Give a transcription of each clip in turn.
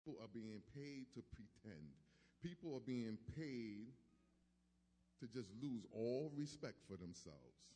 People are being paid to pretend. People are being paid to just lose all respect for themselves.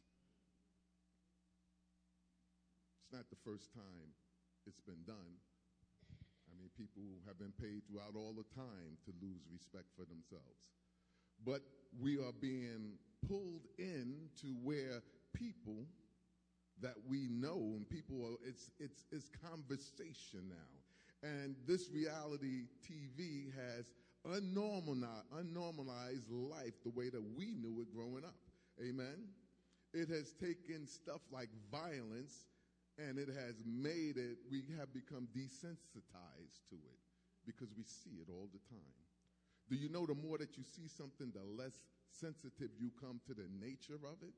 It's not the first time it's been done. I mean, people have been paid throughout all the time to lose respect for themselves. But we are being pulled into where people that we know, and people, it's conversation now. And this reality TV has unnormalized life the way that we knew it growing up. Amen? It has taken stuff like violence and it has made it, we have become desensitized to it because we see it all the time. Do you know the more that you see something, the less sensitive you come to the nature of it?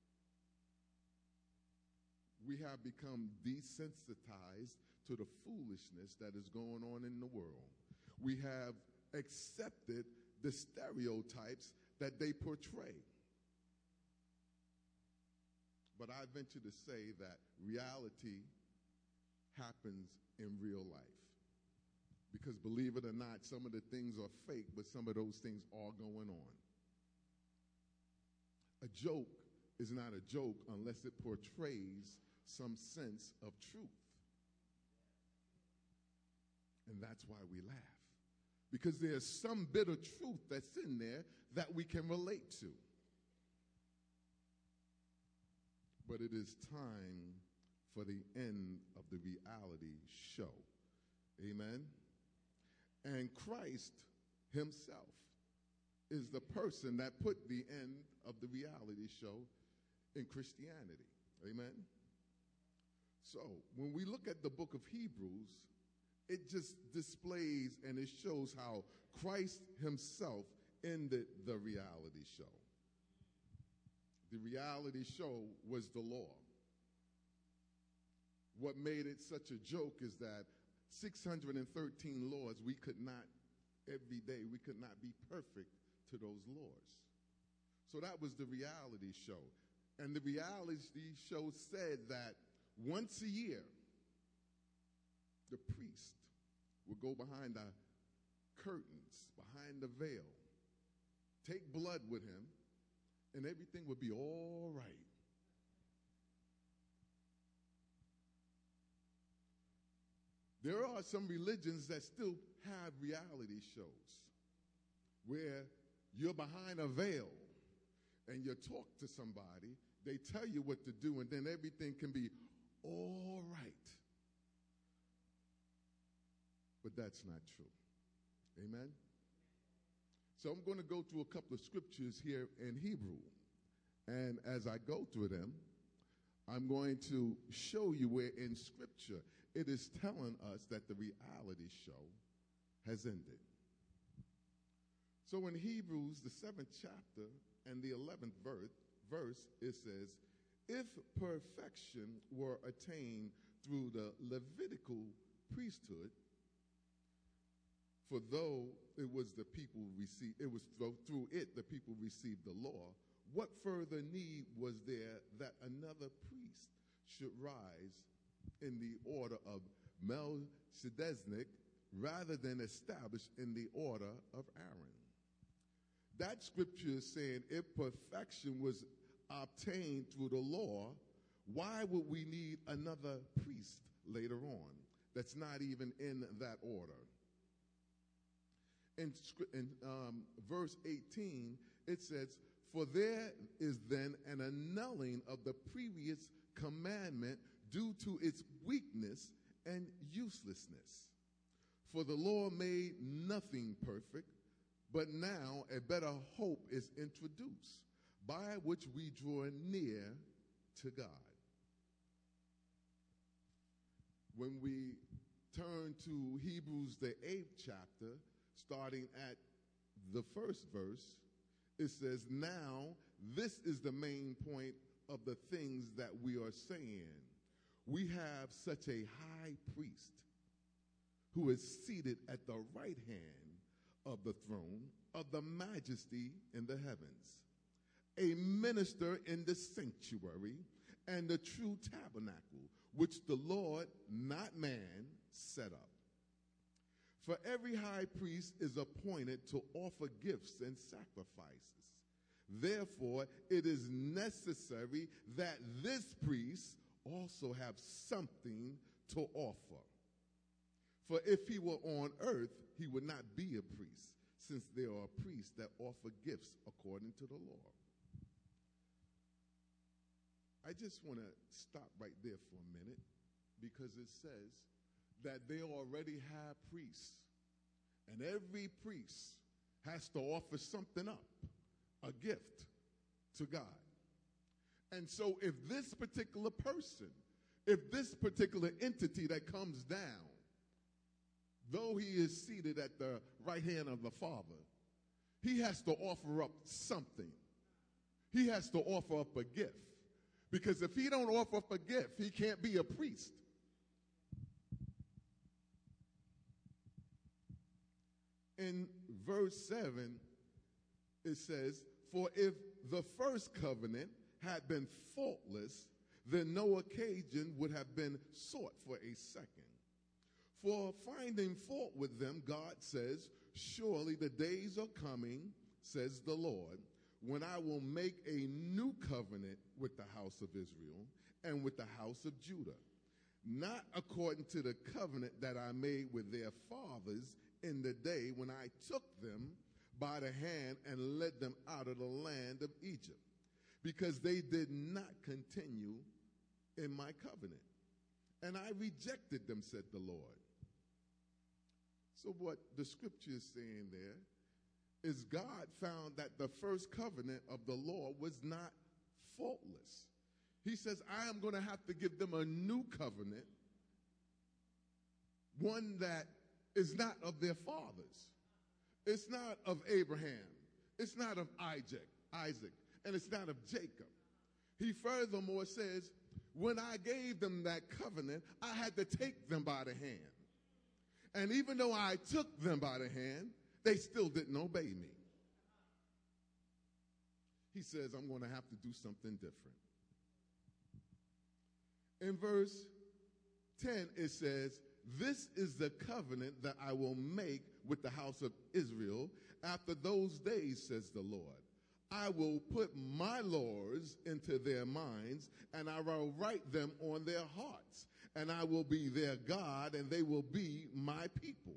We have become desensitized to the foolishness that is going on in the world. We have accepted the stereotypes that they portray. But I venture to say that reality happens in real life. Because believe it or not, some of the things are fake, but some of those things are going on. A joke is not a joke unless it portrays some sense of truth. And that's why we laugh. Because there's some bit of truth that's in there that we can relate to. But it is time for the end of the reality show. Amen? And Christ himself is the person that put the end of the reality show in Christianity. Amen? So, when we look at the book of Hebrews, it just displays and it shows how Christ himself ended the reality show. The reality show was the law. What made it such a joke is that 613 laws, we could not, every day, we could not be perfect to those laws. So that was the reality show. And the reality show said that once a year, the priest would go behind the curtains, behind the veil, take blood with him, and everything would be all right. There are some religions that still have reality shows where you're behind a veil and you talk to somebody, they tell you what to do, and then everything can be all right. But that's not true. Amen? So I'm going to go through a couple of scriptures here in Hebrew. And as I go through them, I'm going to show you where in Scripture it is telling us that the reality show has ended. So in Hebrews, the 7th chapter and the 11th verse, it says, if perfection were attained through the Levitical priesthood, for though it was the people received, it was through it the people received the law, what further need was there that another priest should rise in the order of Melchizedek rather than established in the order of Aaron? That scripture is saying if perfection was obtained through the law, why would we need another priest later on that's not even in that order? In verse 18, it says, for there is then an annulling of the previous commandment due to its weakness and uselessness. For the law made nothing perfect, but now a better hope is introduced, by which we draw near to God. When we turn to Hebrews, the 8th chapter, starting at the first verse, it says, now this is the main point of the things that we are saying. We have such a high priest who is seated at the right hand of the throne of the majesty in the heavens, a minister in the sanctuary and the true tabernacle, which the Lord, not man, set up. For every high priest is appointed to offer gifts and sacrifices. Therefore, it is necessary that this priest also have something to offer. For if he were on earth, he would not be a priest, since there are priests that offer gifts according to the law. I just want to stop right there for a minute, because it says that they already have priests, and every priest has to offer something up, a gift to God. And so if this particular person, if this particular entity that comes down, though he is seated at the right hand of the Father, he has to offer up something. He has to offer up a gift. Because if he don't offer up a gift, he can't be a priest. In verse 7, it says, for if the first covenant had been faultless, then no occasion would have been sought for a second. For finding fault with them, God says, surely the days are coming, says the Lord, when I will make a new covenant with the house of Israel and with the house of Judah, not according to the covenant that I made with their fathers in the day when I took them by the hand and led them out of the land of Egypt, because they did not continue in my covenant, and I rejected them, said the Lord. So what the scripture is saying there is God found that the first covenant of the law was not faultless. He says, I am going to have to give them a new covenant, one that is not of their fathers. It's not of Abraham. It's not of Isaac, and it's not of Jacob. He furthermore says, when I gave them that covenant, I had to take them by the hand. And even though I took them by the hand, they still didn't obey me. He says, I'm going to have to do something different. In verse 10, it says, this is the covenant that I will make with the house of Israel after those days, says the Lord. I will put my laws into their minds, and I will write them on their hearts, and I will be their God, and they will be my people.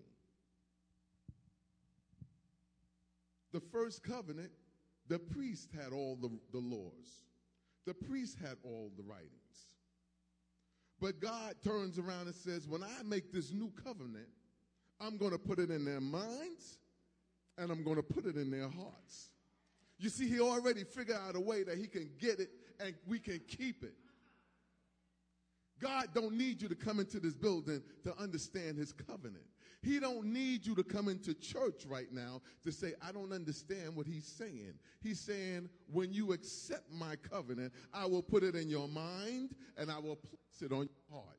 The first covenant, the priest had all the laws. The priest had all the writings. But God turns around and says, when I make this new covenant, I'm going to put it in their minds, and I'm going to put it in their hearts. You see, he already figured out a way that he can get it and we can keep it. God don't need you to come into this building to understand his covenant. He don't need you to come into church right now to say, I don't understand what he's saying. He's saying, when you accept my covenant, I will put it in your mind and I will place it on your heart.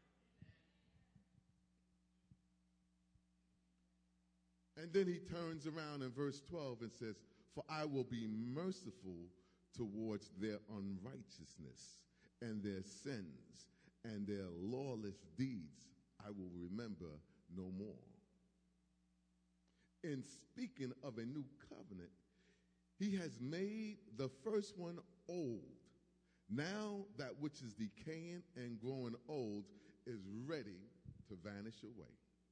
And then he turns around in verse 12 and says, for I will be merciful towards their unrighteousness and their sins and their lawless deeds I will remember no more. In speaking of a new covenant, he has made the first one old. Now that which is decaying and growing old is ready to vanish away.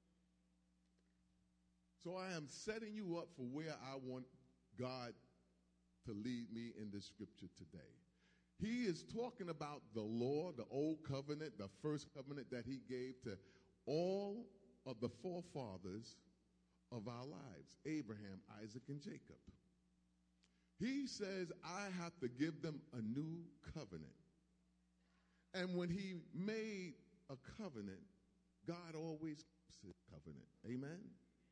So I am setting you up for where I want God to lead me in this scripture today. He is talking about the law, the old covenant, the first covenant that he gave to all of the forefathers of our lives, Abraham, Isaac, and Jacob. He says, I have to give them a new covenant. And when he made a covenant, God always keeps his covenant. Amen?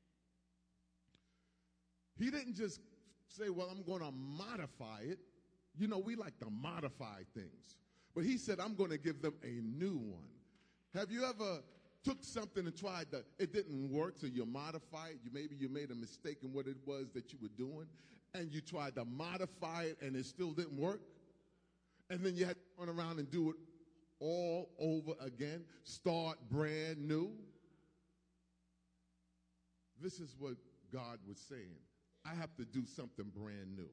He didn't just say, well, I'm going to modify it. You know, we like to modify things. But he said, I'm going to give them a new one. Have you ever took something and tried it didn't work, so you modify it? Maybe you made a mistake in what it was that you were doing, and you tried to modify it, and it still didn't work? And then you had to turn around and do it all over again, start brand new? this is what God was saying. I have to do something brand new.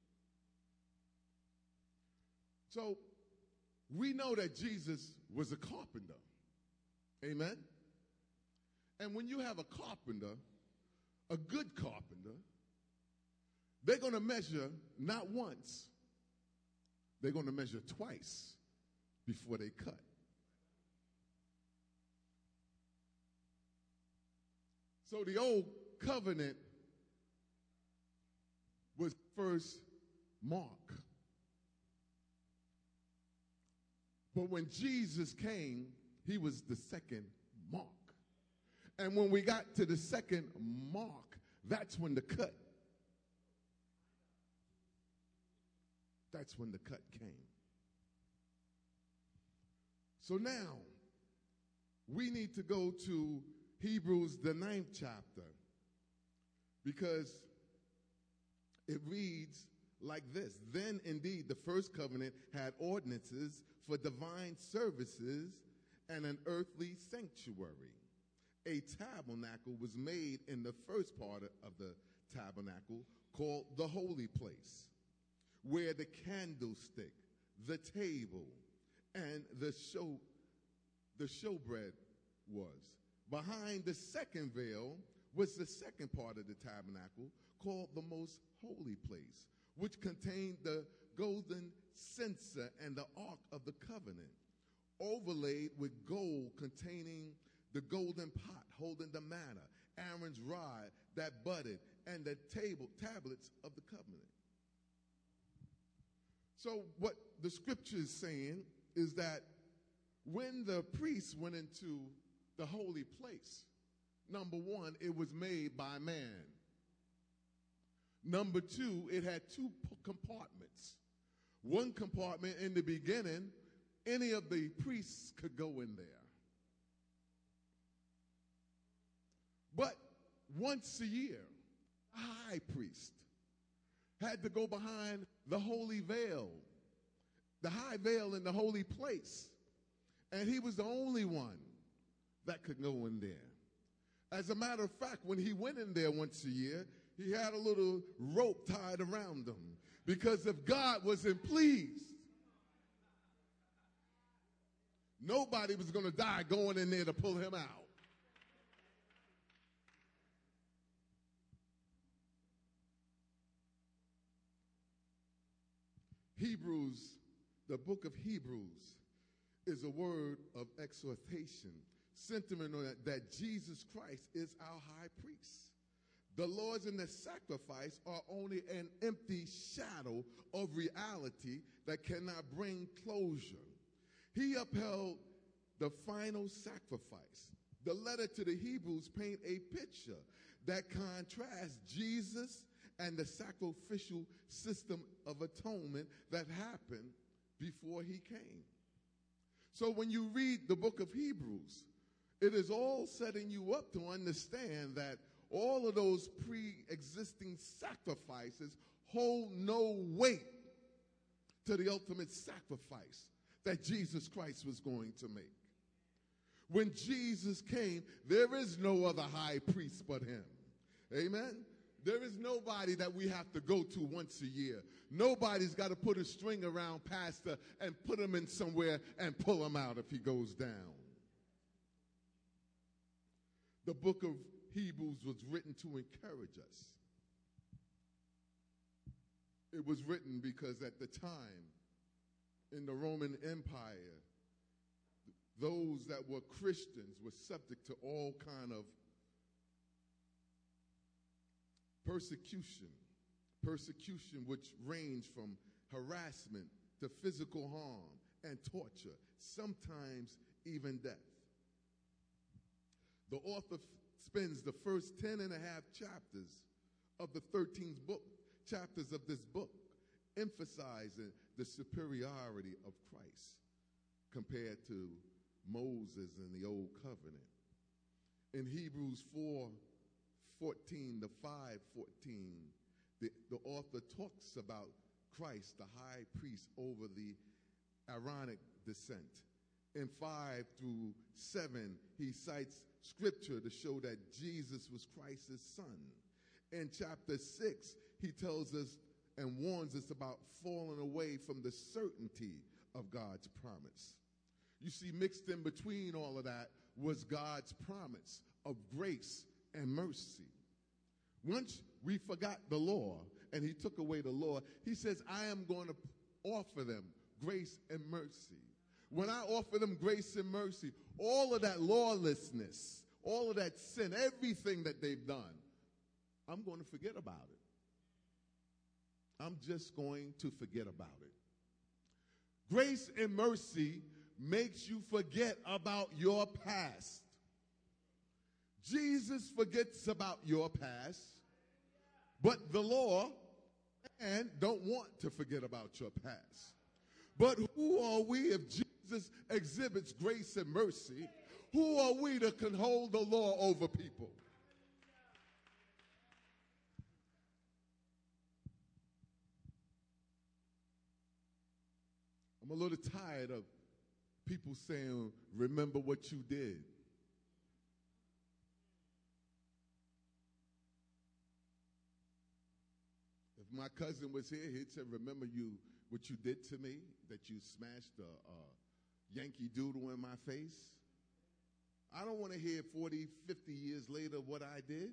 So we know that Jesus was a carpenter. Amen? And when you have a carpenter, a good carpenter, they're going to measure not once, they're going to measure twice before they cut. So the old covenant was first mark. But when Jesus came, he was the second mark. And when we got to the second mark, that's when the cut. That's when the cut came. So now, we need to go to Hebrews, the 9th chapter, because it reads like this. Then indeed the first covenant had ordinances for divine services and an earthly sanctuary. A tabernacle was made in the first part of the tabernacle called the holy place, where the candlestick, the table, and the showbread was. Behind the second veil was the second part of the tabernacle called the most holy place, which contained the golden censer and the ark of the covenant, overlaid with gold, containing the golden pot holding the manna, Aaron's rod that budded, and the tablets of the covenant. So what the scripture is saying is that when the priests went into the holy place, number one, it was made by man. Number two, it had two compartments. One compartment in the beginning, any of the priests could go in there. But once a year, a high priest had to go behind the holy veil, the high veil in the holy place. And he was the only one that could go in there. As a matter of fact, when he went in there once a year, he had a little rope tied around him, because if God wasn't pleased, nobody was going to die going in there to pull him out. Hebrews, the book of Hebrews, is a word of exhortation, centering on that Jesus Christ is our high priest. The laws and the sacrifice are only an empty shadow of reality that cannot bring closure. He upheld the final sacrifice. The letter to the Hebrews paint a picture that contrasts Jesus and the sacrificial system of atonement that happened before he came. So when you read the book of Hebrews, it is all setting you up to understand that all of those pre-existing sacrifices hold no weight to the ultimate sacrifice that Jesus Christ was going to make. When Jesus came, there is no other high priest but him. Amen? There is nobody that we have to go to once a year. Nobody's got to put a string around pastor and put him in somewhere and pull him out if he goes down. The book of Hebrews was written to encourage us. It was written because at the time in the Roman Empire, those that were Christians were subject to all kind of persecution which ranged from harassment to physical harm and torture, sometimes even death. The author spends the first 10 and a half chapters of the 13 chapters of this book emphasizing the superiority of Christ compared to Moses in the Old Covenant. In Hebrews 4:14 to 5:14, the author talks about Christ, the high priest over the Aaronic descent. In 5 through 7, he cites scripture to show that Jesus was Christ's son. In chapter 6, he tells us and warns us about falling away from the certainty of God's promise. You see, mixed in between all of that was God's promise of grace and mercy. Once we forgot the law and he took away the law, he says, I am going to offer them grace and mercy. When I offer them grace and mercy, all of that lawlessness, all of that sin, everything that they've done, I'm going to forget about it. I'm just going to forget about it. Grace and mercy makes you forget about your past. Jesus forgets about your past, but the law and don't want to forget about your past. But who are we if Jesus exhibits grace and mercy? Who are we that can hold the law over people? I'm a little tired of people saying, remember what you did. If my cousin was here, he'd say, remember what you did to me, that you smashed a Yankee Doodle in my face. I don't want to hear 40, 50 years later what I did.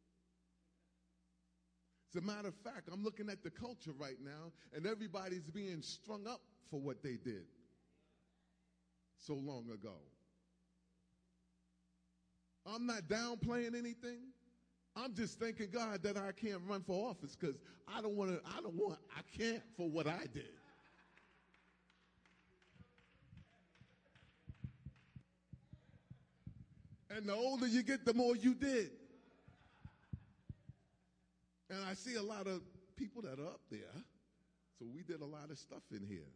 As a matter of fact, I'm looking at the culture right now, and everybody's being strung up for what they did so long ago. I'm not downplaying anything. I'm just thanking God that I can't run for office because I can't for what I did. And the older you get, the more you did. And I see a lot of people that are up there. So we did a lot of stuff in here.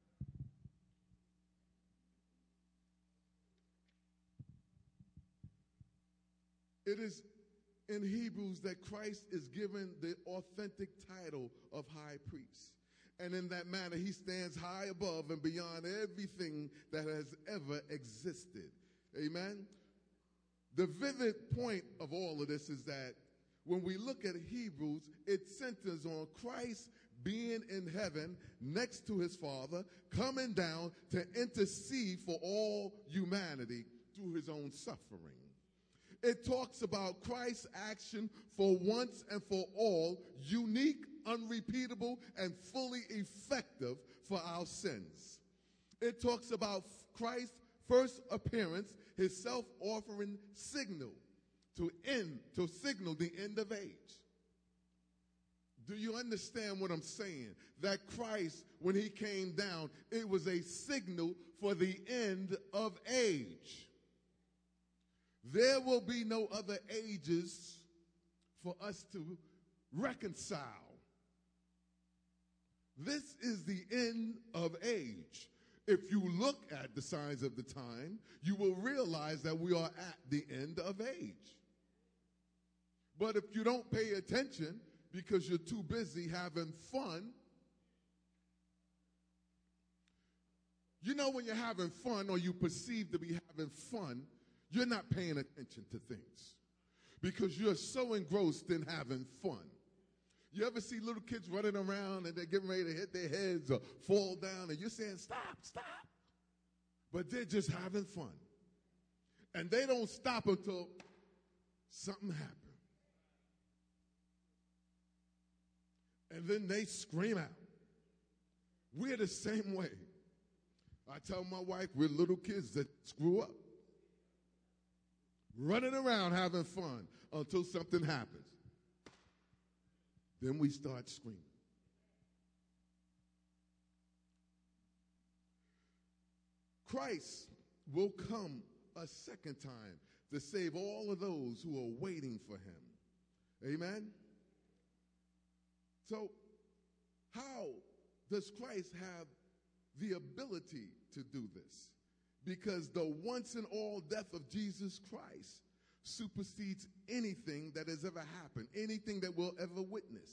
It is in Hebrews that Christ is given the authentic title of high priest. And in that manner, he stands high above and beyond everything that has ever existed. Amen? The vivid point of all of this is that when we look at Hebrews, it centers on Christ being in heaven next to his Father, coming down to intercede for all humanity through his own suffering. It talks about Christ's action for once and for all, unique, unrepeatable, and fully effective for our sins. It talks about Christ's first appearance, his self-offering signal to signal the end of age. Do you understand what I'm saying? That Christ, when he came down, it was a signal for the end of age. There will be no other ages for us to reconcile. This is the end of age. If you look at the signs of the time, you will realize that we are at the end of age. But if you don't pay attention because you're too busy having fun, you know when you're having fun or you perceive to be having fun, you're not paying attention to things because you're so engrossed in having fun. You ever see little kids running around and they're getting ready to hit their heads or fall down and you're saying, stop, stop. But they're just having fun. And they don't stop until something happens. And then they scream out. We're the same way. I tell my wife we're little kids that screw up. Running around having fun until something happens. Then we start screaming. Christ will come a second time to save all of those who are waiting for him. Amen? So, how does Christ have the ability to do this? Because the once and all death of Jesus Christ supersedes anything that has ever happened, anything that we'll ever witness.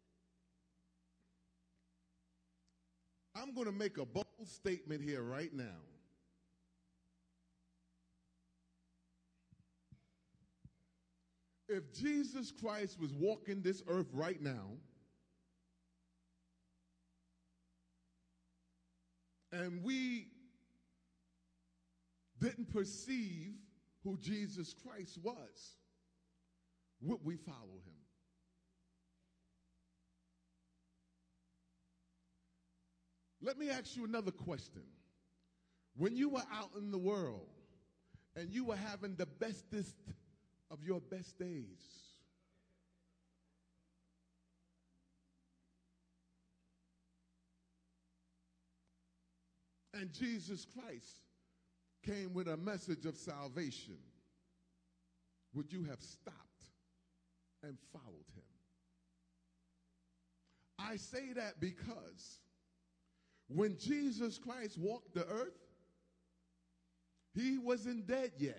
I'm going to make a bold statement here right now. If Jesus Christ was walking this earth right now, and we didn't perceive who Jesus Christ was, would we follow him? Let me ask you another question. When you were out in the world and you were having the bestest of your best days, and Jesus Christ came with a message of salvation, would you have stopped and followed him? I say that because when Jesus Christ walked the earth, he wasn't dead yet.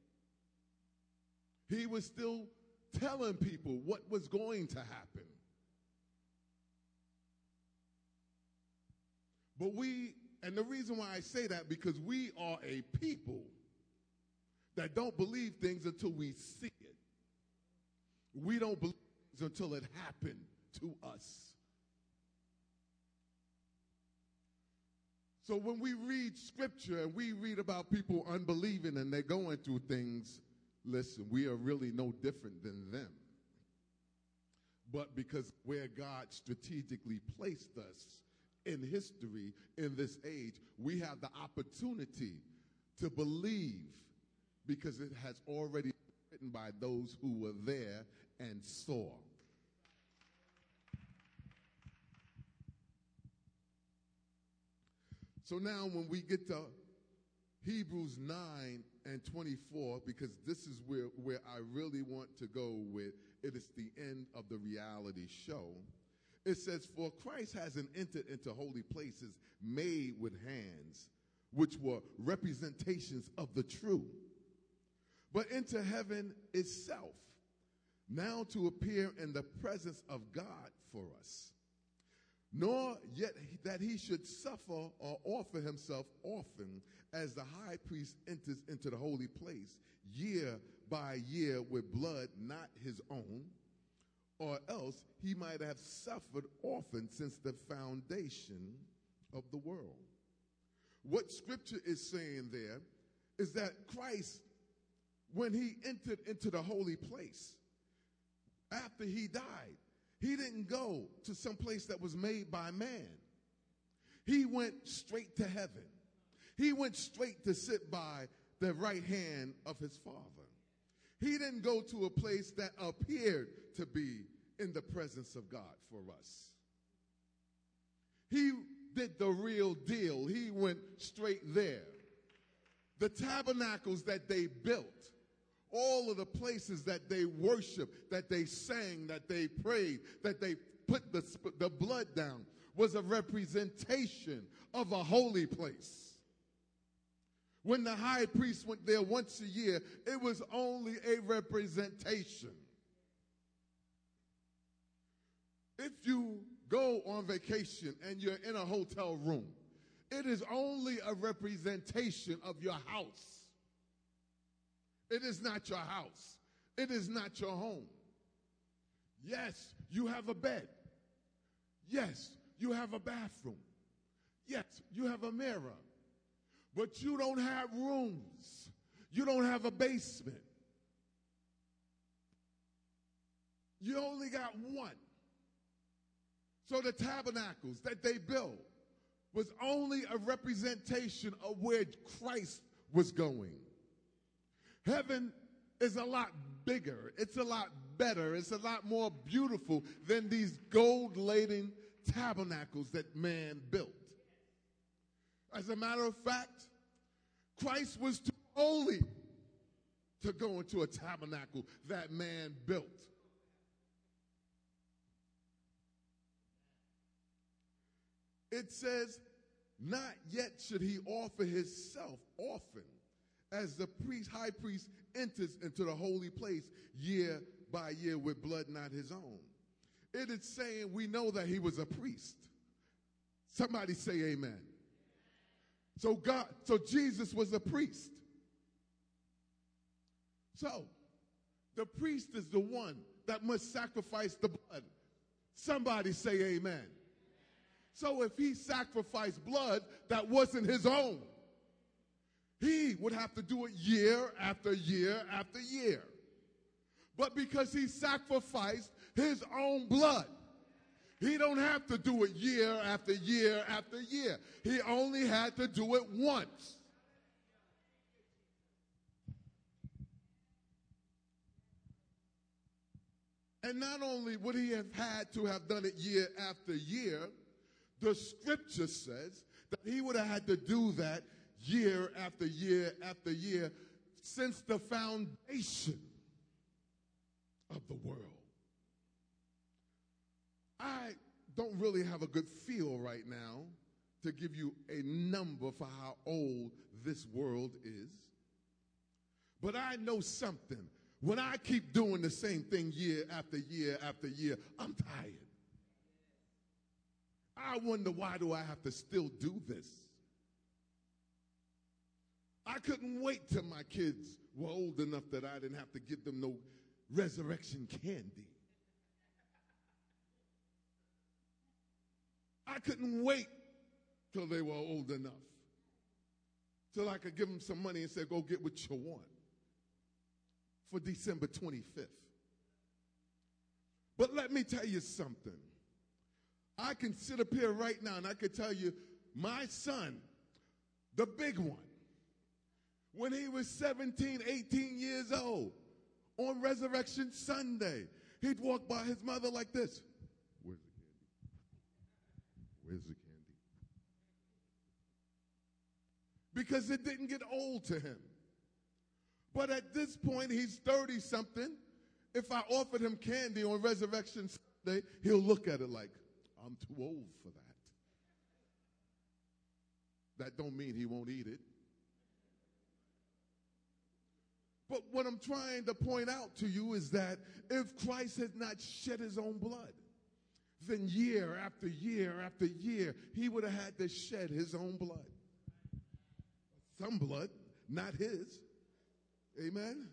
He was still telling people what was going to happen. But and the reason why I say that, because we are a people that don't believe things until we see it. We don't believe things until it happened to us. So when we read scripture and we read about people unbelieving and they're going through things, listen, we are really no different than them. But because where God strategically placed us in history, in this age, we have the opportunity to believe because it has already been written by those who were there and saw. So now when we get to Hebrews 9 and 24, because this is where I really want to go with, it is the end of the reality show. It says, for Christ hasn't entered into holy places made with hands, which were representations of the true, but into heaven itself, now to appear in the presence of God for us. Nor yet that he should suffer or offer himself often, as the high priest enters into the holy place year by year with blood not his own, or else he might have suffered often since the foundation of the world. What scripture is saying there is that Christ, when he entered into the holy place, after he died, he didn't go to some place that was made by man. He went straight to heaven. He went straight to sit by the right hand of his Father. He didn't go to a place that appeared to be in the presence of God for us. He did the real deal. He went straight there. The tabernacles that they built, all of the places that they worshiped, that they sang, that they prayed, that they put the blood down, was a representation of a holy place. When the high priest went there once a year, it was only a representation. If you go on vacation and you're in a hotel room, it is only a representation of your house. It is not your house. It is not your home. Yes, you have a bed. Yes, you have a bathroom. Yes, you have a mirror. But you don't have rooms. You don't have a basement. You only got one. So the tabernacles that they built was only a representation of where Christ was going. Heaven is a lot bigger. It's a lot better. It's a lot more beautiful than these gold-laden tabernacles that man built. As a matter of fact, Christ was too holy to go into a tabernacle that man built. It says, not yet should he offer himself often, as the high priest enters into the holy place year by year with blood not his own. It is saying we know that he was a priest. Somebody say amen. So Jesus was a priest. So The priest is the one that must sacrifice the blood. Somebody say amen. So if he sacrificed blood that wasn't his own, he would have to do it year after year after year. But because he sacrificed his own blood, he don't have to do it year after year after year. He only had to do it once. And not only would he have had to have done it year after year, the scripture says that he would have had to do that year after year after year since the foundation of the world. I don't really have a good feel right now to give you a number for how old this world is. But I know something. When I keep doing the same thing year after year after year, I'm tired. I wonder, why do I have to still do this? I couldn't wait till my kids were old enough that I didn't have to give them no resurrection candy. I couldn't wait till they were old enough till I could give them some money and say, go get what you want for December 25th. But let me tell you something. I can sit up here right now and I can tell you, my son, the big one, when he was 17, 18 years old, on Resurrection Sunday, he'd walk by his mother like this. Where's the candy? Where's the candy? Because it didn't get old to him. But at this point, he's 30-something. If I offered him candy on Resurrection Sunday, he'll look at it like, I'm too old for that. That don't mean he won't eat it. But what I'm trying to point out to you is that if Christ had not shed his own blood, then year after year after year, he would have had to shed his own blood. Some blood, not his. Amen?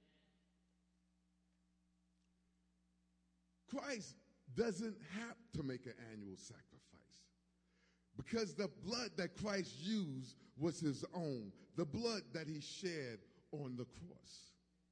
Christ doesn't have to make an annual sacrifice because the blood that Christ used was his own, the blood that he shed on the cross.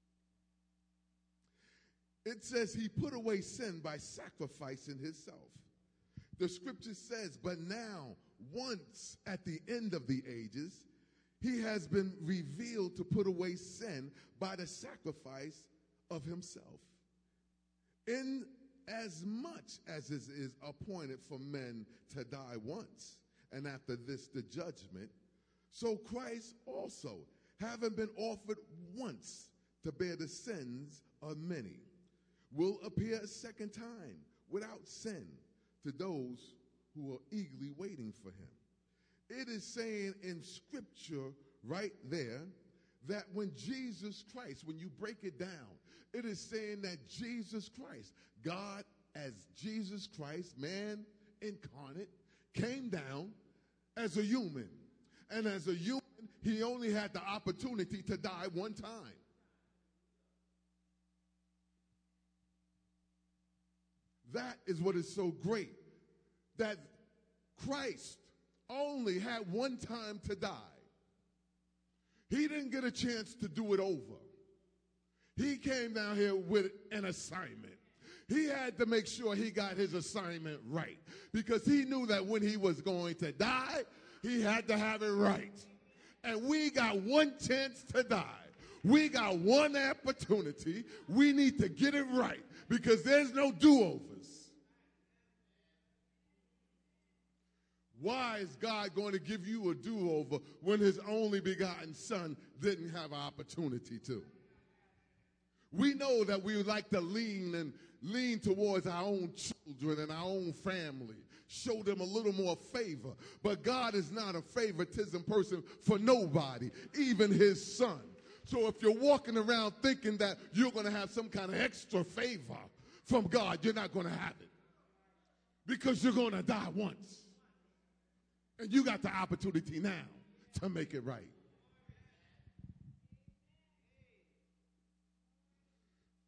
It says he put away sin by sacrificing himself. The scripture says, but now, once at the end of the ages, he has been revealed to put away sin by the sacrifice of himself. In as much as it is appointed for men to die once, and after this the judgment, so Christ also, having been offered once to bear the sins of many, will appear a second time without sin to those who are eagerly waiting for him. It is saying in scripture right there that when Jesus Christ, when you break it down, it is saying that Jesus Christ, God as Jesus Christ, man incarnate, came down as a human. And as a human, he only had the opportunity to die one time. That is what is so great, that Christ only had one time to die. He didn't get a chance to do it over. He came down here with an assignment. He had to make sure he got his assignment right because he knew that when he was going to die, he had to have it right. And we got one chance to die. We got one opportunity. We need to get it right because there's no do-overs. Why is God going to give you a do-over when his only begotten son didn't have an opportunity to? We know that we would like to lean towards our own children and our own family, show them a little more favor. But God is not a favoritism person for nobody, even his son. So if you're walking around thinking that you're going to have some kind of extra favor from God, you're not going to have it because you're going to die once. And you got the opportunity now to make it right.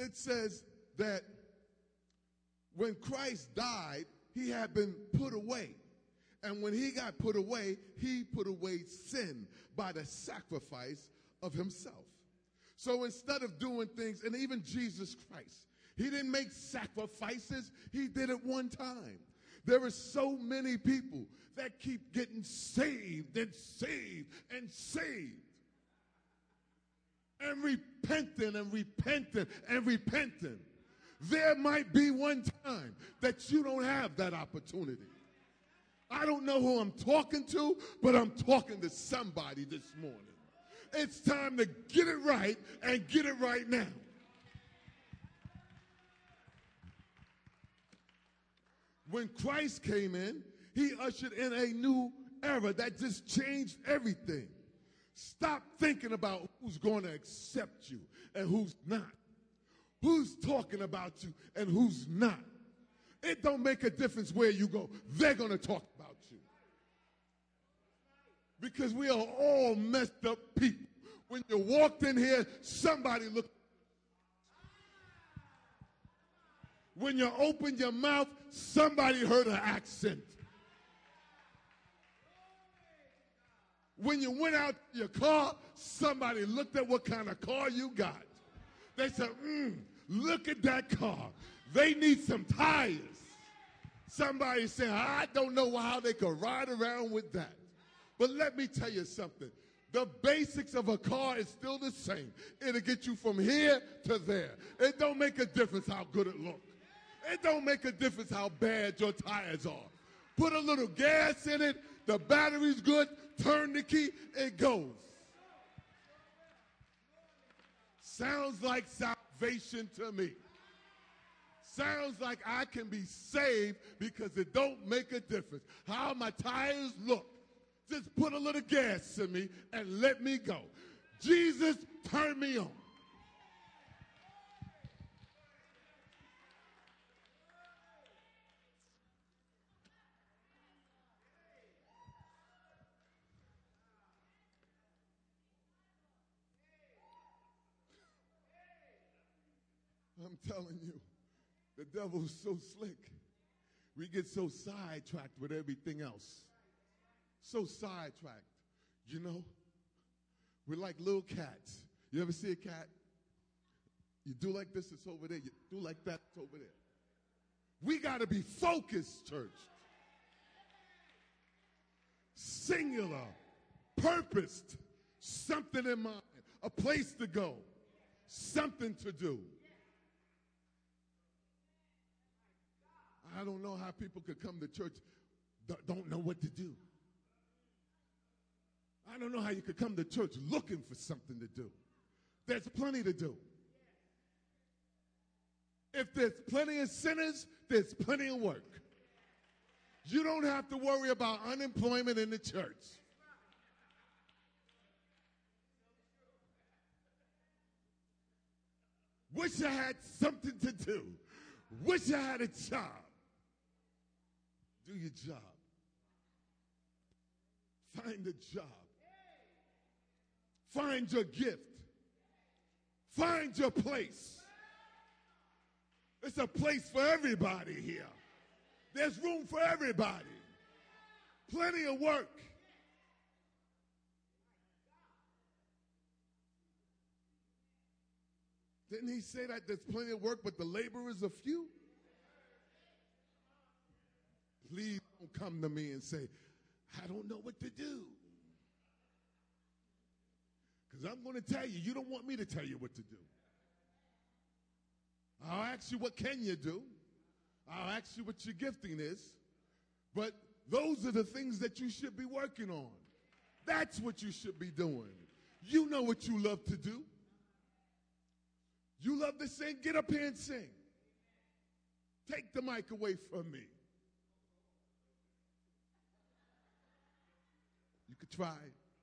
it says that when Christ died, he had been put away. And when he got put away, he put away sin by the sacrifice of himself. So instead of doing things, and even Jesus Christ, he didn't make sacrifices, he did it one time. There are so many people that keep getting saved and saved and saved. And repenting and repenting and repenting. There might be one time that you don't have that opportunity. I don't know who I'm talking to, but I'm talking to somebody this morning. It's time to get it right and get it right now. When Christ came in, he ushered in a new era that just changed everything. Stop thinking about who's going to accept you and who's not. Who's talking about you and who's not. It don't make a difference where you go. They're going to talk about you. Because we are all messed up people. When you walked in here, somebody looked. When you opened your mouth, somebody heard an accent. When you went out to your car, somebody looked at what kind of car you got. They said, look at that car. They need some tires. Somebody said, I don't know how they could ride around with that. But let me tell you something. The basics of a car is still the same. It'll get you from here to there. It don't make a difference how good it looks. It don't make a difference how bad your tires are. Put a little gas in it. The battery's good. Turn the key. It goes. Sounds like salvation to me. Sounds like I can be saved because it don't make a difference how my tires look. Just put a little gas in me and let me go. Jesus, turn me on. I'm telling you, the devil's so slick. We get so sidetracked with everything else. So sidetracked. You know, we're like little cats. You ever see a cat? You do like this, it's over there. You do like that, it's over there. We got to be focused, church. Singular, purposed, something in mind, a place to go, something to do. I don't know how people could come to church, don't know what to do. I don't know how you could come to church looking for something to do. There's plenty to do. If there's plenty of sinners, there's plenty of work. You don't have to worry about unemployment in the church. Wish I had something to do. Wish I had a job. Do your job. Find a job. Find your gift. Find your place. It's a place for everybody here. There's room for everybody. Plenty of work. Didn't he say that there's plenty of work, but the laborers are few? Please don't come to me and say, I don't know what to do. Because I'm going to tell you, you don't want me to tell you what to do. I'll ask you, what can you do? I'll ask you what your gifting is. But those are the things that you should be working on. That's what you should be doing. You know what you love to do. You love to sing, get up here and sing. Take the mic away from me. You could try.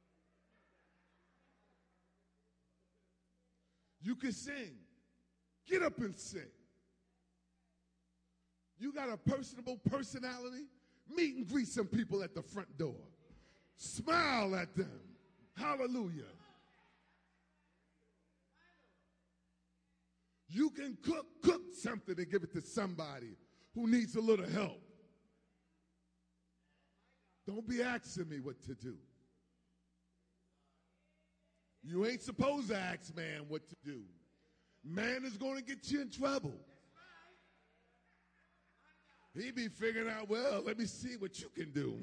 You can sing. Get up and sing. You got a personable personality? Meet and greet some people at the front door. Smile at them. Hallelujah. You can cook something and give it to somebody who needs a little help. Don't be asking me what to do. You ain't supposed to ask man what to do. Man is going to get you in trouble. He be figuring out, well, let me see what you can do.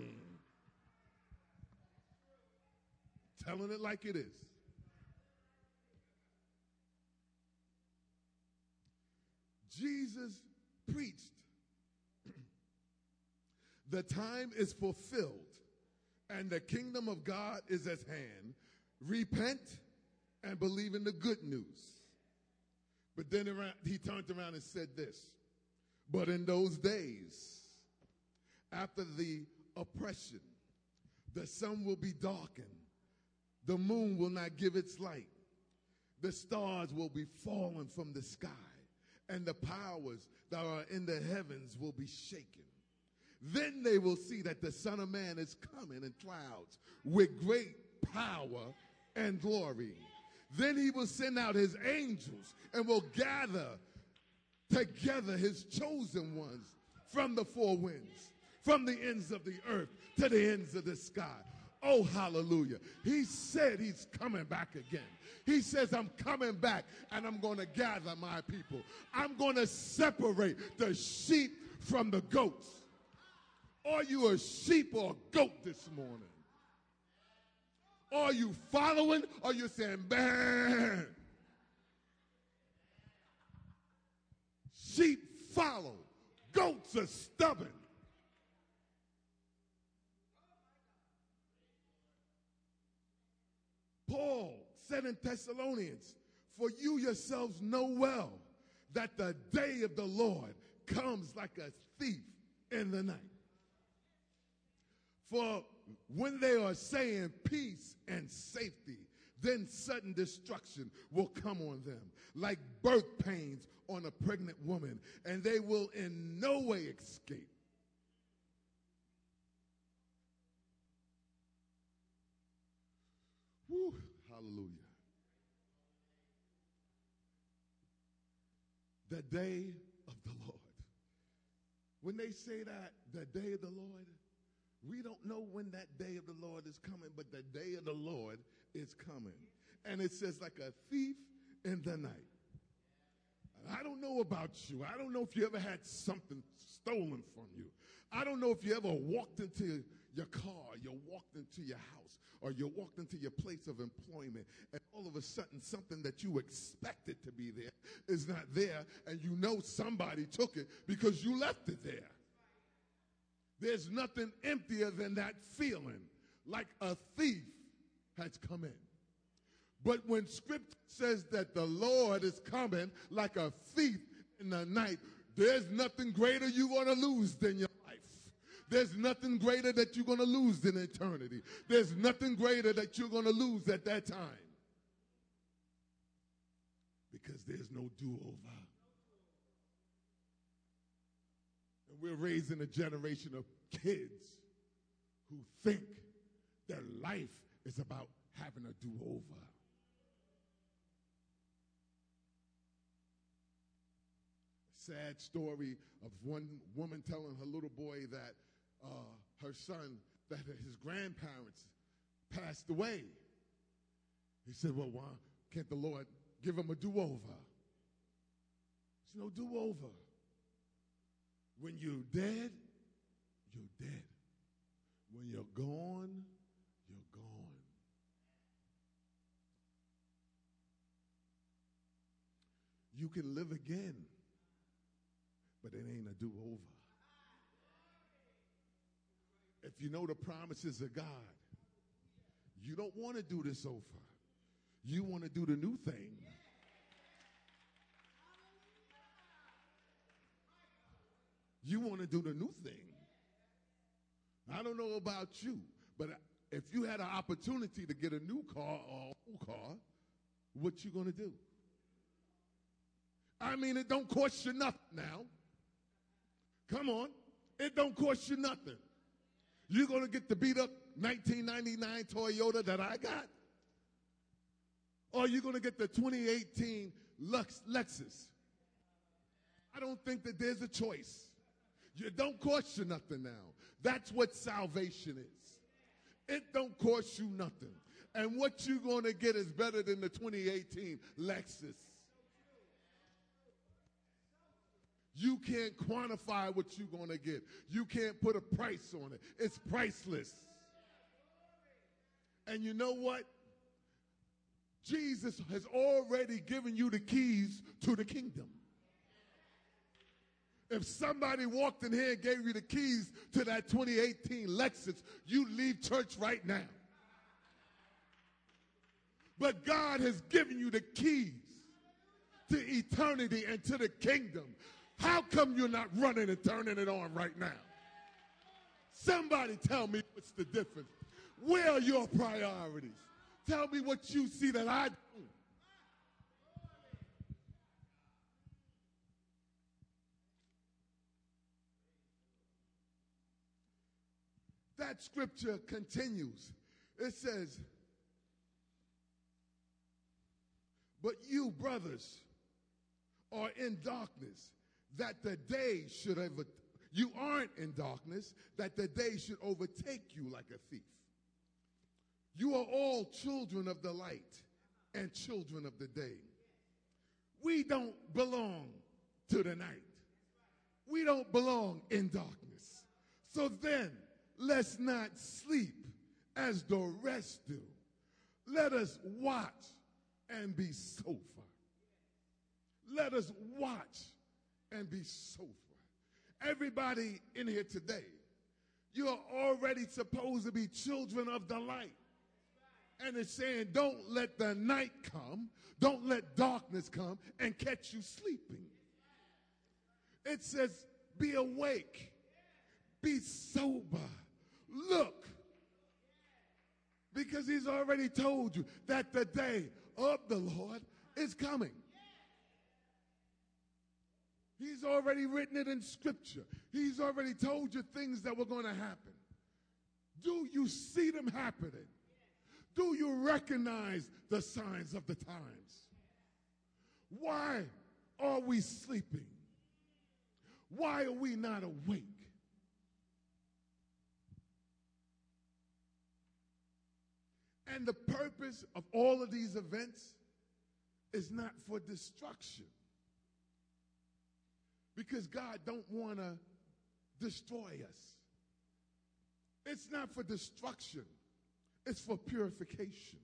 Telling it like it is. Jesus preached, the time is fulfilled and the kingdom of God is at hand. Repent and believe in the good news. But then he turned around and said this, but in those days, after the oppression, the sun will be darkened, the moon will not give its light, the stars will be fallen from the sky, and the powers that are in the heavens will be shaken. Then they will see that the Son of Man is coming in clouds with great power and glory. Then he will send out his angels and will gather together his chosen ones from the four winds, from the ends of the earth to the ends of the sky. Oh, hallelujah. He said he's coming back again. He says, I'm coming back and I'm going to gather my people. I'm going to separate the sheep from the goats. Are you a sheep or a goat this morning? Are you following or are you saying, bah? Sheep follow. Goats are stubborn. Paul said in Thessalonians, for you yourselves know well that the day of the Lord comes like a thief in the night. For when they are saying peace and safety, then sudden destruction will come on them, like birth pains on a pregnant woman, and they will in no way escape. Woo, hallelujah. The day of the Lord. When they say that, the day of the Lord, we don't know when that day of the Lord is coming, but the day of the Lord is coming. And it says like a thief in the night. I don't know about you. I don't know if you ever had something stolen from you. I don't know if you ever walked into your car, you walked into your house, or you walked into your place of employment, and all of a sudden something that you expected to be there is not there, and you know somebody took it because you left it there. There's nothing emptier than that feeling, like a thief has come in. But when Scripture says that the Lord is coming like a thief in the night, there's nothing greater you're going to lose than your life. There's nothing greater that you're going to lose than eternity. There's nothing greater that you're going to lose at that time. Because there's no do-over. And we're raising a generation of kids who think their life is about having a do-over. Sad story of one woman telling her little boy that her son, that his grandparents passed away. He said, well, why can't the Lord give him a do-over? There's no do-over. When you're dead, you're dead. When you're gone, you're gone. You can live again, but it ain't a do-over. If you know the promises of God, you don't want to do this over. You want to do the new thing. You want to do the new thing. I don't know about you, but if you had an opportunity to get a new car or an old car, what you going to do? I mean, it don't cost you nothing now. Come on. It don't cost you nothing. You're going to get the beat up 1999 Toyota that I got? Or you're going to get the 2018 Lexus. I don't think that there's a choice. You don't cost you nothing now. That's what salvation is. It don't cost you nothing. And what you're going to get is better than the 2018 Lexus. You can't quantify what you're going to get. You can't put a price on it. It's priceless. And you know what? Jesus has already given you the keys to the kingdom. If somebody walked in here and gave you the keys to that 2018 Lexus, you leave church right now. But God has given you the keys to eternity and to the kingdom. How come you're not running and turning it on right now? Somebody tell me what's the difference. Where are your priorities? Tell me what you see that I don't. That scripture continues. It says, but you, brothers, are in darkness, that the day should you aren't in darkness, that the day should overtake you like a thief. You are all children of the light and children of the day. We don't belong to the night. We don't belong in darkness. So then, let's not sleep as the rest do. Let us watch and be sober. Let us watch and be sober. Everybody in here today, you are already supposed to be children of the light. And it's saying, don't let the night come, don't let darkness come and catch you sleeping. It says, be awake, be sober, look. Because he's already told you that the day of the Lord is coming. He's already written it in Scripture. He's already told you things that were going to happen. Do you see them happening? Do you recognize the signs of the times? Why are we sleeping? Why are we not awake? And the purpose of all of these events is not for destruction. Because God don't want to destroy us. It's not for destruction. It's for purification.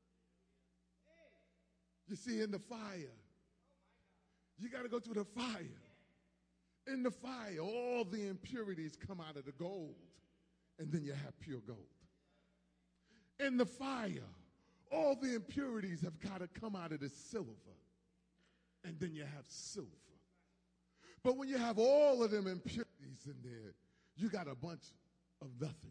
You see, in the fire, you got to go through the fire. In the fire, all the impurities come out of the gold, and then you have pure gold. In the fire, all the impurities have got to come out of the silver, and then you have silver. But when you have all of them impurities in there, you got a bunch of nothing.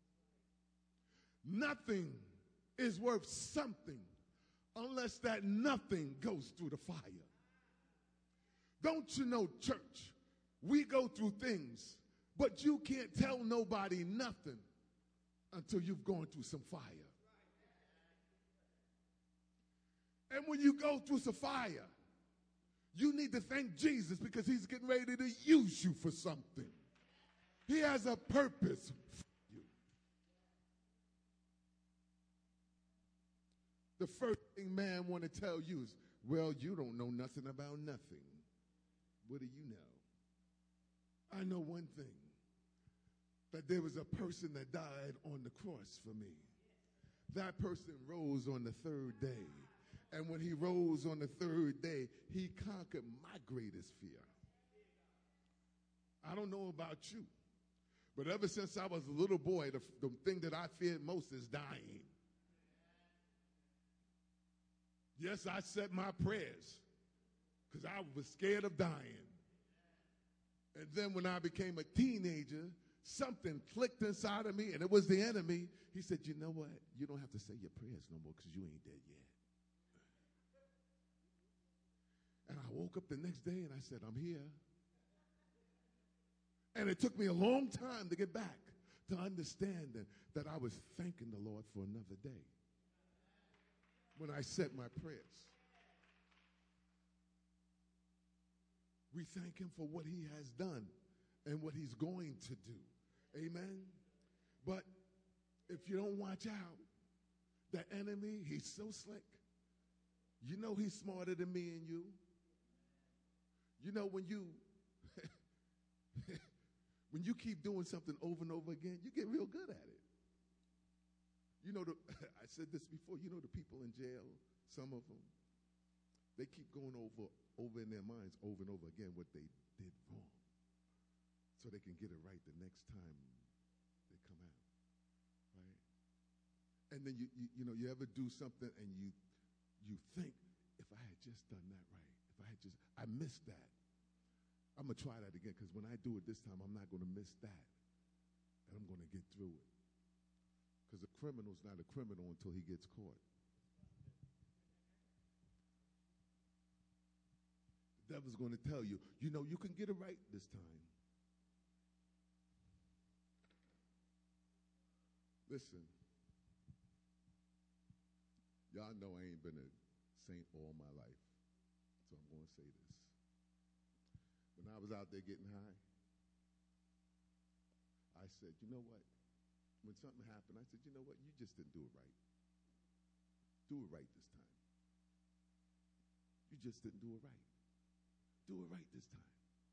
Nothing is worth something unless that nothing goes through the fire. Don't you know, church, we go through things, but you can't tell nobody nothing until you've gone through some fire. And when you go through some fire, you need to thank Jesus because he's getting ready to use you for something. He has a purpose for you. The first thing man want to tell you is, well, you don't know nothing about nothing. What do you know? I know one thing, that there was a person that died on the cross for me. That person rose on the third day. And when he rose on the third day, he conquered my greatest fear. I don't know about you, but ever since I was a little boy, the thing that I feared most is dying. Yes, I said my prayers because I was scared of dying. And then when I became a teenager, something clicked inside of me, and it was the enemy. He said, you know what? You don't have to say your prayers no more because you ain't dead yet. And I woke up the next day and I said, I'm here. And it took me a long time to get back to understand that I was thanking the Lord for another day when I said my prayers. We thank him for what he has done and what he's going to do. Amen. But if you don't watch out, the enemy, he's so slick. You know he's smarter than me and you. You know when you when you keep doing something over and over again, you get real good at it. You know, I said this before, you know the people in jail, some of them, they keep going over in their minds over and over again what they did wrong so they can get it right the next time they come out, right? And then you ever do something and you think, if I had just done that right, I missed that. I'm going to try that again, because when I do it this time, I'm not going to miss that. And I'm going to get through it. Because a criminal's not a criminal until he gets caught. The devil's going to tell you, you know, you can get it right this time. Listen, y'all know I ain't been a saint all my life, so I'm going to say this. When I was out there getting high, I said, you know what? When something happened, I said, you know what? You just didn't do it right. Do it right this time. You just didn't do it right. Do it right this time.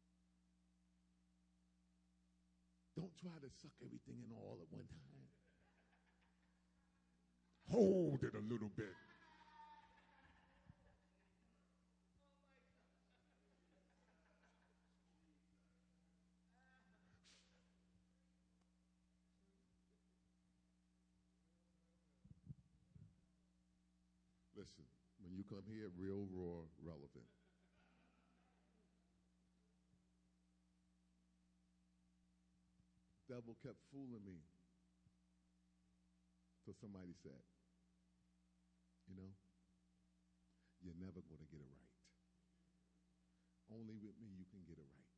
Don't try to suck everything in all at one time. Hold it a little bit. Listen, when you come here, real, raw, relevant. The devil kept fooling me till somebody said, you know, you're never going to get it right. Only with me you can get it right.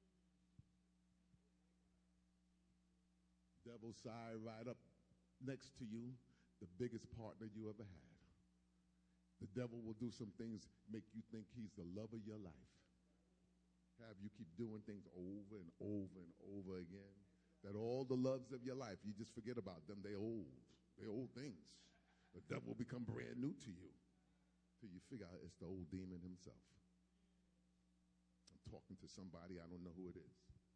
Devil side right up next to you, the biggest partner you ever had. The devil will do some things, make you think he's the love of your life. Have you keep doing things over and over and over again. That all the loves of your life, you just forget about them. They're old. They're old things. The devil will become brand new to you till you figure out it's the old demon himself. I'm talking to somebody, I don't know who it is.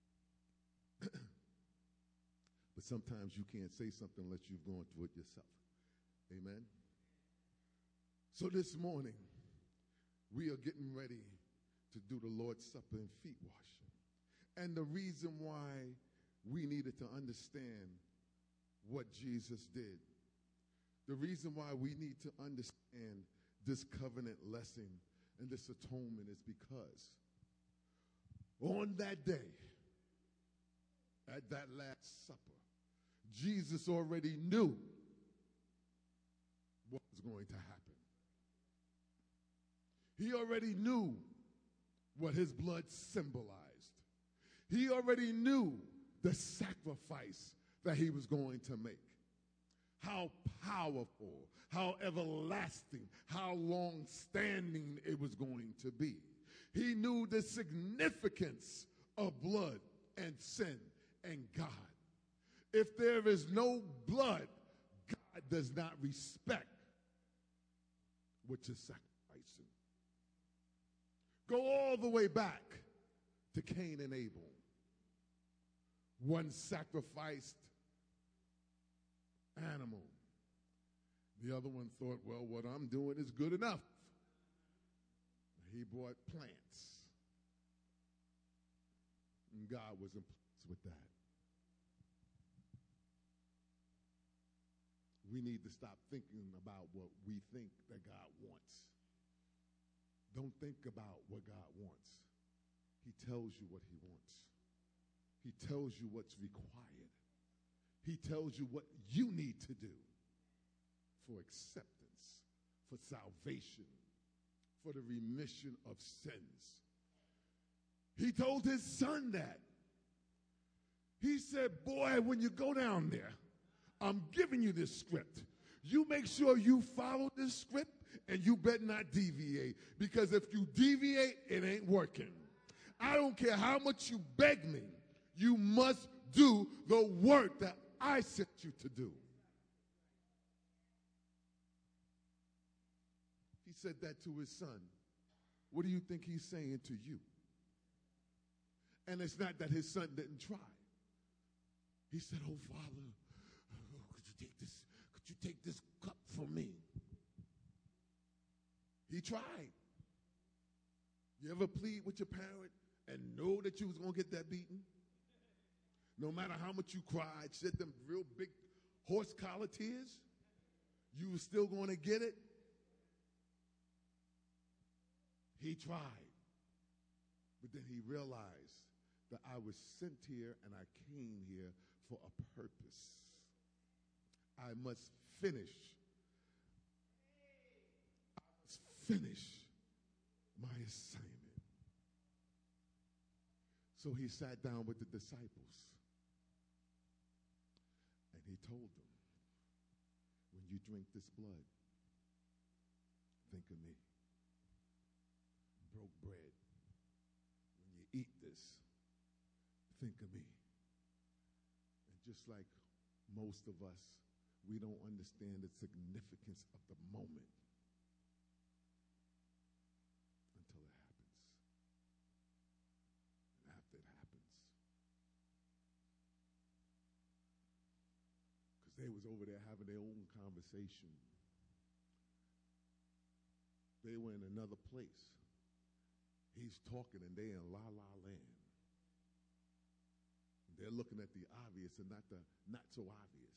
But sometimes you can't say something unless you've gone through it yourself. Amen. So this morning, we are getting ready to do the Lord's Supper and feet washing. And the reason why we needed to understand what Jesus did, the reason why we need to understand this covenant lesson and this atonement is because on that day, at that Last Supper, Jesus already knew what was going to happen. He already knew what his blood symbolized. He already knew the sacrifice that he was going to make. How powerful, how everlasting, how long-standing it was going to be. He knew the significance of blood and sin and God. If there is no blood, God does not respect what you're sacrificing. Go all the way back to Cain and Abel. One sacrificed animal. The other one thought, well, what I'm doing is good enough. He brought plants. And God was impressed with that. We need to stop thinking about what we think that God wants. Don't think about what God wants. He tells you what he wants. He tells you what's required. He tells you what you need to do for acceptance, for salvation, for the remission of sins. He told his son that. He said, boy, when you go down there, I'm giving you this script. You make sure you follow this script and you better not deviate, because if you deviate, it ain't working. I don't care how much you beg me. You must do the work that I sent you to do. He said that to his son. What do you think he's saying to you? And it's not that his son didn't try. He said, oh, Father, could you take this cup from me? He tried. You ever plead with your parent and know that you was going to get that beating? No matter how much you cried, shed them real big horse collar tears, you were still going to get it? He tried. But then he realized that I was sent here and I came here for a purpose. I must finish. My assignment. So he sat down with the disciples and he told them, when you drink this blood, think of me. Broke bread. When you eat this, think of me. And just like most of us, we don't understand the significance of the moment until it happens. And after it happens, because they was over there having their own conversation. They were in another place. He's talking and they in la la land. They're looking at the obvious and not the not so obvious.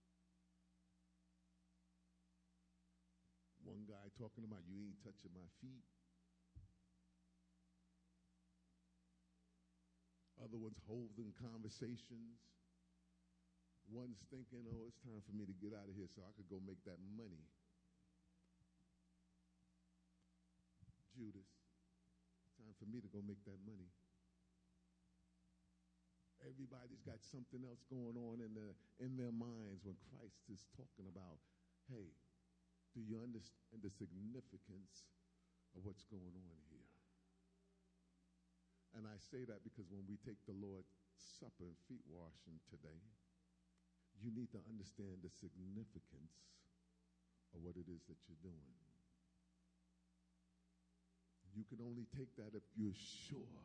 One guy talking about, you ain't touching my feet. Other ones holding conversations. One's thinking, oh, it's time for me to get out of here so I could go make that money. Judas, time for me to go make that money. Everybody's got something else going on in their minds when Christ is talking about, hey, do you understand the significance of what's going on here? And I say that because when we take the Lord's Supper and feet washing today, you need to understand the significance of what it is that you're doing. You can only take that if you're sure.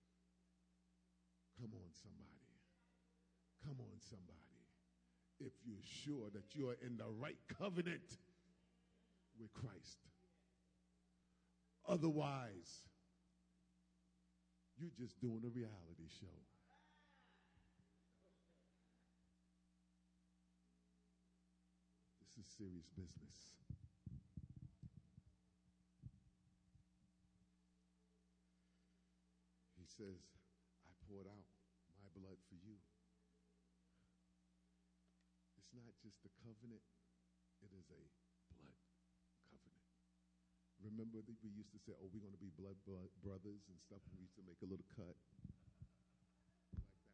Come on, somebody. Come on, somebody. If you're sure that you are in the right covenant with Christ. Otherwise, you're just doing a reality show. This is serious business. He says, I poured out my blood for you. It's not just a covenant, it is a blood covenant. Remember that we used to say, oh, we're going to be blood brothers and stuff, and we used to make a little cut like that.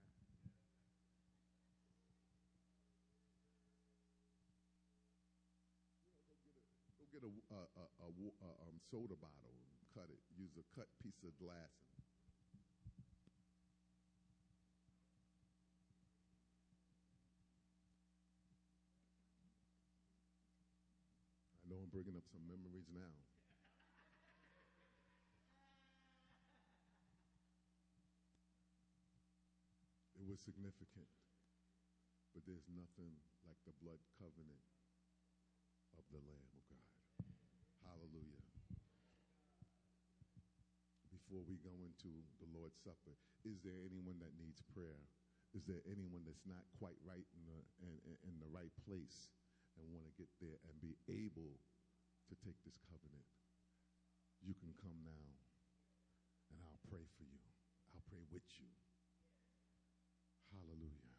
Go get a soda bottle and cut it. Use a cut piece of glass. I know I'm bringing up some memories now. It was significant, but there's nothing like the blood covenant of the Lamb of God. Hallelujah. Before we go into the Lord's Supper, is there anyone that needs prayer? Is there anyone that's not quite right in the right place and want to get there and be able to take this covenant? You can come now, and I'll pray for you. I'll pray with you. Hallelujah.